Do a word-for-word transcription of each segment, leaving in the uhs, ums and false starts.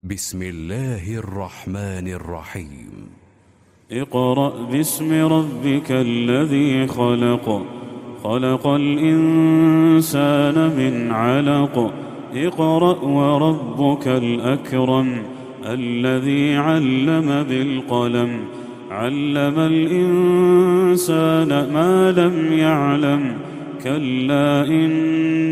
بسم الله الرحمن الرحيم. اقرأ باسم ربك الذي خلق خلق الإنسان من علق اقرأ وربك الأكرم الذي علم بالقلم علم الإنسان ما لم يعلم كلا إن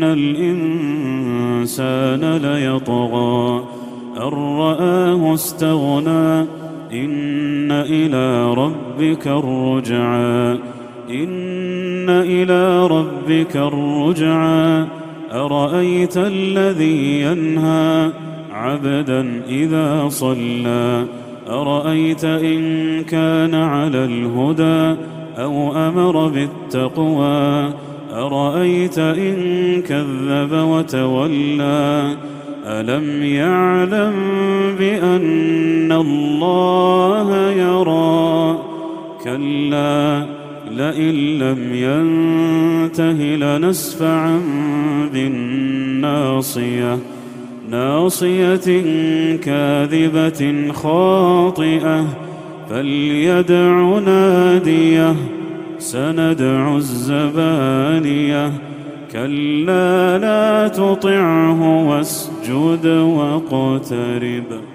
الإنسان ليطغى أن رآه استغنى إن إلى ربك الرجعى إن إلى ربك الرجعى أرأيت الذي ينهى عبدا إذا صلى أرأيت إن كان على الهدى أو أمر بالتقوى أرأيت إن كذب وتولى ألم يعلم بأن الله يرى كلا لئن لم ينته لنسفعا بالناصية ناصية كاذبة خاطئة فليدع ناديه سندع الزبانية كلا لا تطعه واسجد واقترب.